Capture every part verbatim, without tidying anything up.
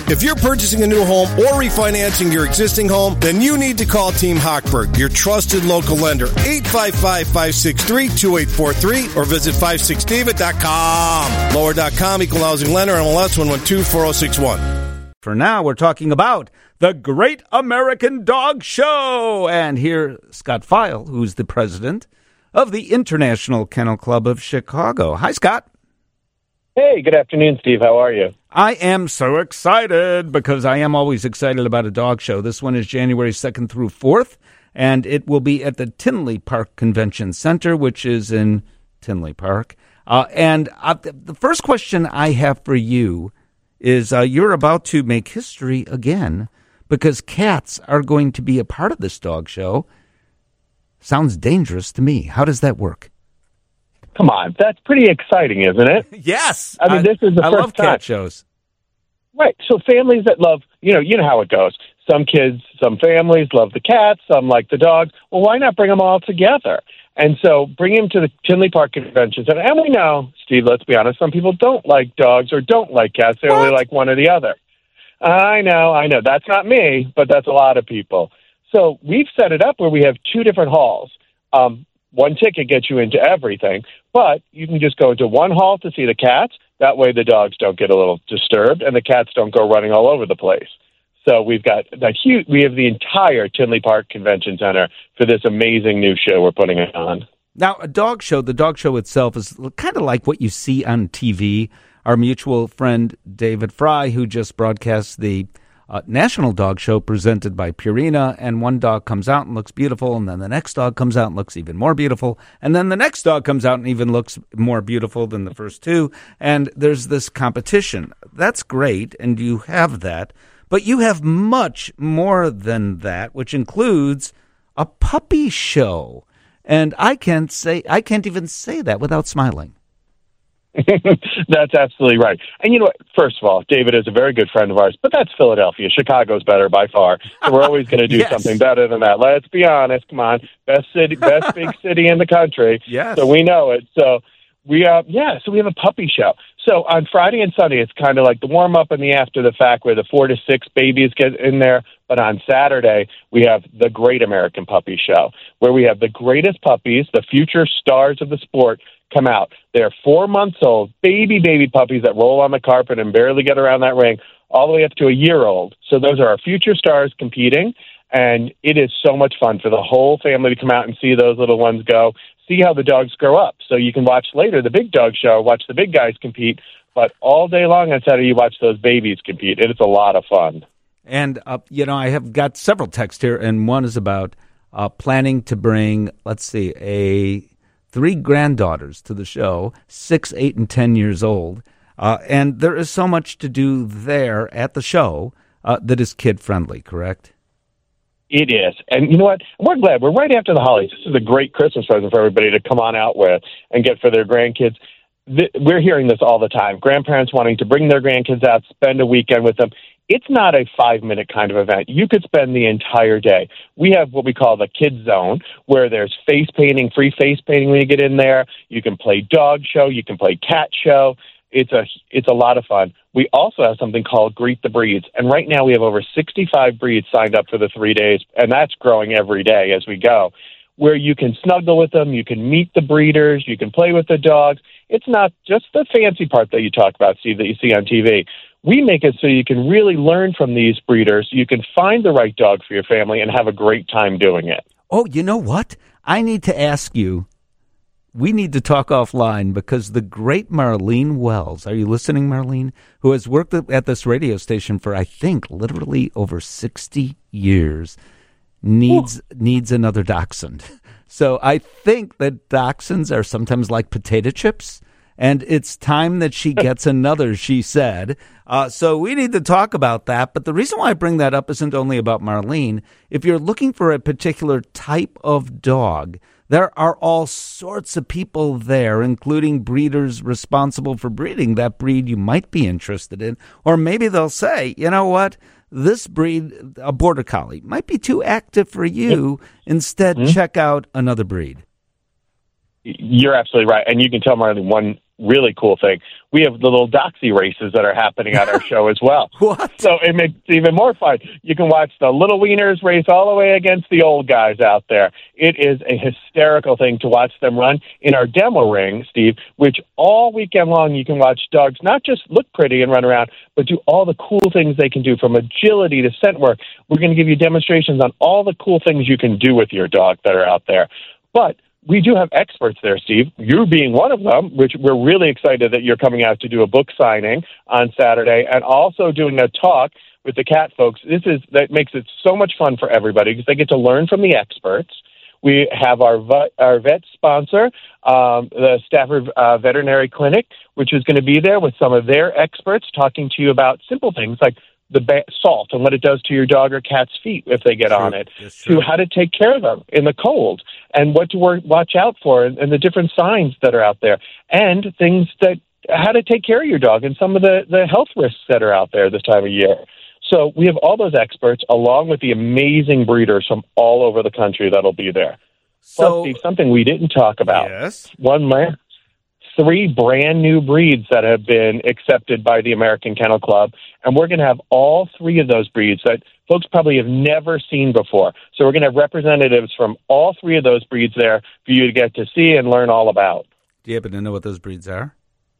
If you're purchasing a new home or refinancing your existing home, then you need to call Team Hochberg, your trusted local lender. eight five five, five six three, two eight four three or visit five six david dot com. Lower dot com, equal housing lender, M L S one one two four zero six one. For now, we're talking about the Great American Dog Show. And here, Scott Feil, who's the president of the International Kennel Club of Chicago. Hi, Scott. Hey, good afternoon, Steve. How are you? I am so excited because I am always excited about a dog show. This one is January second through fourth, and it will be at the Tinley Park Convention Center, which is in Tinley Park. Uh, and uh, the first question I have for you is uh, you're about to make history again because cats are going to be a part of this dog show. Sounds dangerous to me. How does that work? Come on, that's pretty exciting, isn't it? Yes. I mean, I, this is the I first love time. cat shows. Right. So families that love, you know, you know how it goes. Some kids, some families love the cats, some like the dogs. Well, why not bring them all together? And so bring them to the Tinley Park Convention Center. And we know, Steve, let's be honest, some people don't like dogs or don't like cats. They What? only like one or the other. I know, I know. That's not me, but that's a lot of people. So we've set it up where we have two different halls. Um, one ticket gets you into everything, but you can just go into one hall to see the cats. That way the dogs don't get a little disturbed and the cats don't go running all over the place. So we've got that huge, we have the entire Tinley Park Convention Center for this amazing new show we're putting on. Now, a dog show, the dog show itself is kind of like what you see on T V. Our mutual friend David Fry, who just broadcast the uh, National Dog Show presented by Purina, and one dog comes out and looks beautiful, and then the next dog comes out and looks even more beautiful, and then the next dog comes out and even looks more beautiful than the first two, and there's this competition. That's great, and you have that. But you have much more than that, which includes a puppy show. And I can't say I can't even say that without smiling. That's absolutely right. And you know what? First of all, David is a very good friend of ours, but that's Philadelphia. Chicago's better by far. So we're always going to do Yes. something better than that. Let's be honest. Come on. Best city, best big city in the country. Yes. So we know it. So we uh yeah, so we have a puppy show. So on Friday and Sunday, it's kind of like the warm-up and the after the fact where the four to six babies get in there. But on Saturday, we have the Great American Puppy Show, where we have the greatest puppies, the future stars of the sport, come out. They're four months old, baby, baby puppies that roll on the carpet and barely get around that ring, all the way up to a year old. So those are our future stars competing, and it is so much fun for the whole family to come out and see those little ones go, see how the dogs grow up. So you can watch later the big dog show, watch the big guys compete, but all day long on Saturday you watch those babies compete. It is a lot of fun. And, uh, you know, I have got several texts here, and one is about uh, planning to bring, let's see, a three granddaughters to the show, six, eight, and ten years old. Uh, and there is so much to do there at the show uh, that is kid-friendly, correct? It is. And you know what? We're glad. We're right after the holidays. This is a great Christmas present for everybody to come on out with and get for their grandkids. We're hearing this all the time. Grandparents wanting to bring their grandkids out, spend a weekend with them. It's not a five-minute kind of event. You could spend the entire day. We have what we call the Kids Zone, where there's face painting, free face painting when you get in there. You can play dog show. You can play cat show. It's a it's a lot of fun. We also have something called Greet the Breeds, and right now we have over sixty-five breeds signed up for the three days, and that's growing every day as we go, where you can snuggle with them, you can meet the breeders, you can play with the dogs. It's not just the fancy part that you talk about, Steve, that you see on T V. We make it so you can really learn from these breeders. You can find the right dog for your family and have a great time doing it. Oh, you know what? I need to ask you. We need to talk offline because the great Marlene Wells, are you listening, Marlene, who has worked at this radio station for, I think, literally over sixty years, needs Ooh. needs another dachshund. So I think that dachshunds are sometimes like potato chips, and it's time that she gets another, she said. Uh, so we need to talk about that. But the reason why I bring that up isn't only about Marlene. If you're looking for a particular type of dog, there are all sorts of people there, including breeders responsible for breeding that breed you might be interested in. Or maybe they'll say, you know what, this breed, a border collie, might be too active for you. Instead, mm-hmm. check out another breed. You're absolutely right. And you can tell Marlene one really cool thing. We have the little doxy races that are happening at our show as well. What? So it makes it even more fun. You can watch the little wieners race all the way against the old guys out there. It is a hysterical thing to watch them run in our demo ring, Steve, which all weekend long you can watch dogs not just look pretty and run around, but do all the cool things they can do, from agility to scent work. We're going to give you demonstrations on all the cool things you can do with your dog that are out there. But we do have experts there, Steve, you being one of them, which we're really excited that you're coming out to do a book signing on Saturday and also doing a talk with the cat folks. This is that makes it so much fun for everybody because they get to learn from the experts. We have our vet, our vet sponsor, um, the Stafford uh, Veterinary Clinic, which is going to be there with some of their experts talking to you about simple things like the ba- salt and what it does to your dog or cat's feet if they get True. on it, Yes, to how to take care of them in the cold and what to wor- watch out for and, and the different signs that are out there and things that how to take care of your dog and some of the, the health risks that are out there this time of year. So we have all those experts along with the amazing breeders from all over the country that'll be there. So, Plus, Steve, something we didn't talk about. Yes. One more. Three brand new breeds that have been accepted by the American Kennel Club. And we're going to have all three of those breeds that folks probably have never seen before. So we're going to have representatives from all three of those breeds there for you to get to see and learn all about. Do you happen to know what those breeds are?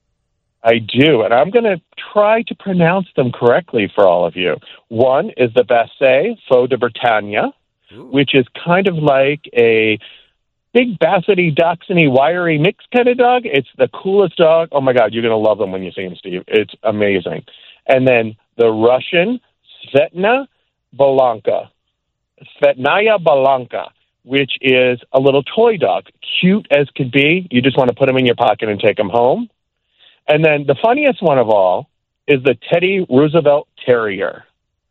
I do, and I'm going to try to pronounce them correctly for all of you. One is the Basset Faux de Bretagne, Ooh. Which is kind of like a big Bassety, Dachshundy, wiry mix kind of dog. It's the coolest dog. Oh, my God, you're going to love them when you see them, Steve. It's amazing. And then the Russian Svetna Balanka, Svetnaya Balanka, which is a little toy dog, cute as could be. You just want to put them in your pocket and take them home. And then the funniest one of all is the Teddy Roosevelt Terrier.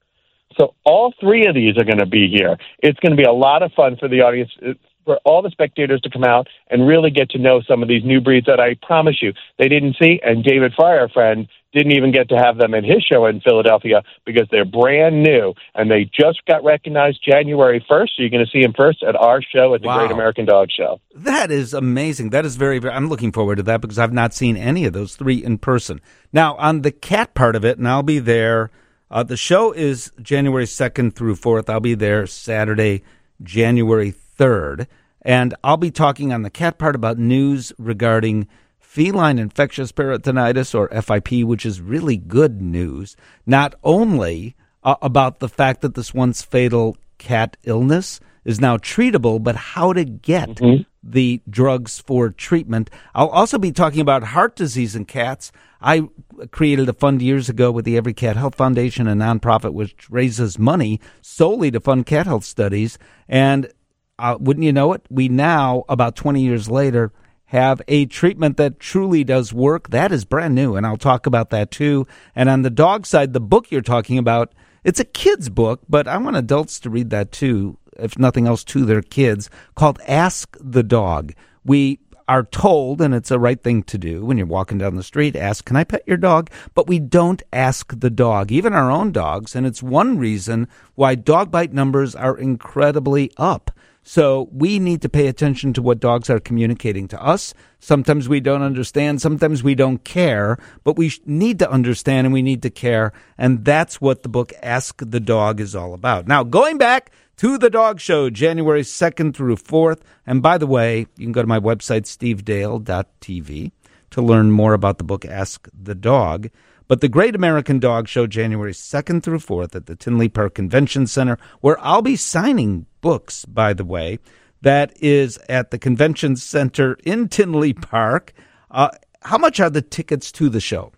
So all three of these are going to be here. It's going to be a lot of fun for the audience, for all the spectators to come out and really get to know some of these new breeds that I promise you they didn't see. And David Fry, our friend, didn't even get to have them in his show in Philadelphia because they're brand new and they just got recognized January first. So you're going to see them first at our show at the Wow. Great American Dog Show. That is amazing. That is very, very, I'm looking forward to that because I've not seen any of those three in person. Now, on the cat part of it, and I'll be there, uh, the show is January second through fourth. I'll be there Saturday, January third. And I'll be talking on the cat part about news regarding feline infectious peritonitis, or F I P, which is really good news, not only uh, about the fact that this once fatal cat illness is now treatable, but how to get mm-hmm. the drugs for treatment. I'll also be talking about heart disease in cats. I created a fund years ago with the Every Cat Health Foundation, a nonprofit which raises money solely to fund cat health studies. And uh, wouldn't you know it, we now, about twenty years later, have a treatment that truly does work. That is brand new, and I'll talk about that too. And on the dog side, the book you're talking about, it's a kid's book, but I want adults to read that too, if nothing else, to their kids, called Ask the Dog. We are told, and it's a right thing to do when you're walking down the street, ask, can I pet your dog? But we don't ask the dog, even our own dogs, and it's one reason why dog bite numbers are incredibly up. So we need to pay attention to what dogs are communicating to us. Sometimes we don't understand. Sometimes we don't care. But we need to understand and we need to care. And that's what the book Ask the Dog is all about. Now, going back to the dog show, January second through fourth. And by the way, you can go to my website, steve dale dot t v, to learn more about the book Ask the Dog. But the Great American Dog Show, January second through fourth at the Tinley Park Convention Center, where I'll be signing books, by the way. That is at the Convention Center in Tinley Park. Uh, how much are the tickets to the show?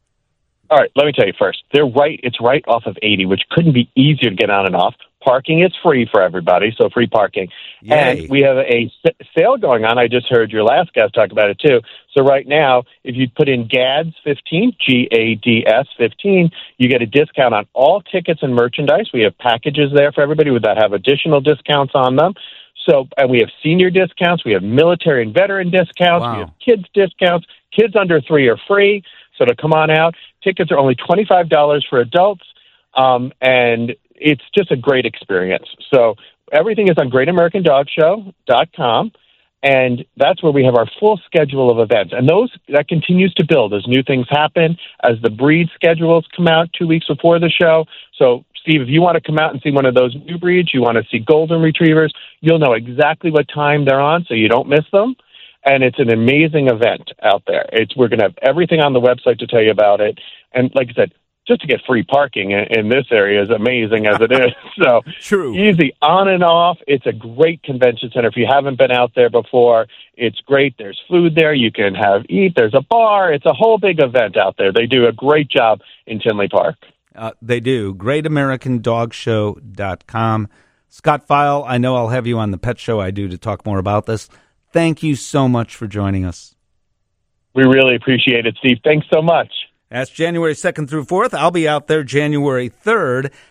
All right, let me tell you first. They're right. It's right off of eighty, which couldn't be easier to get on and off. Parking is free for everybody, so free parking. Yay. And we have a sale going on. I just heard your last guest talk about it, too. So right now, if you put in G A D S fifteen, G A D S fifteen, you get a discount on all tickets and merchandise. We have packages there for everybody that have additional discounts on them. So, and we have senior discounts. We have military and veteran discounts. Wow. We have kids discounts. Kids under three are free. So to come on out, tickets are only twenty-five dollars for adults. Um, and it's just a great experience. So everything is on great american dog show dot com. And that's where we have our full schedule of events. And those that continues to build as new things happen, as the breed schedules come out two weeks before the show. So, Steve, if you want to come out and see one of those new breeds, you want to see golden retrievers, you'll know exactly what time they're on so you don't miss them. And it's an amazing event out there. It's We're going to have everything on the website to tell you about it. And like I said, just to get free parking in, in this area is amazing as it is. So True. Easy on and off. It's a great convention center. If you haven't been out there before, it's great. There's food there. You can have eat. There's a bar. It's a whole big event out there. They do a great job in Tinley Park. Uh, they do. great american dog show dot com. Scott Feil, I know I'll have you on the Pet Show I Do to talk more about this. Thank you so much for joining us. We really appreciate it, Steve. Thanks so much. That's January second through fourth. I'll be out there January third.